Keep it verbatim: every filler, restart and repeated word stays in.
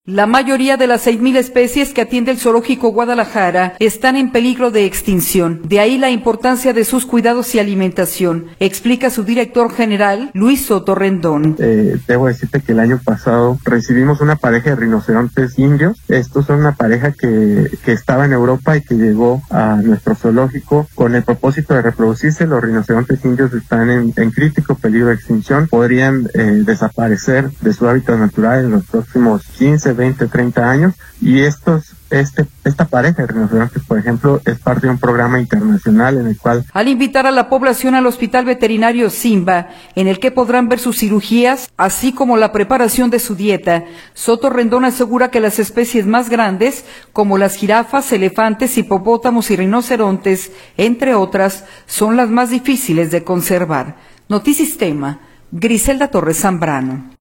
La mayoría de las seis mil especies que atiende el Zoológico Guadalajara están en peligro de extinción. De ahí la importancia de sus cuidados y alimentación, explica su director general, Luis Soto Rendón. Eh, debo decirte que el año pasado recibimos una pareja de rinocerontes indios. Estos son una pareja que, que estaba en Europa y que llegó a nuestro zoológico con el propósito de reproducirse. Los rinocerontes indios están en, en crítico peligro de extinción. Podrían eh, desaparecer de su hábitat natural en los próximos quince, veinte, treinta años, y estos Este, esta pareja de rinocerontes, por ejemplo, es parte de un programa internacional en el cual... Al invitar a la población al Hospital Veterinario Simba, en el que podrán ver sus cirugías, así como la preparación de su dieta, Soto Rendón asegura que las especies más grandes, como las jirafas, elefantes, hipopótamos y rinocerontes, entre otras, son las más difíciles de conservar. Notisistema, Griselda Torres Zambrano.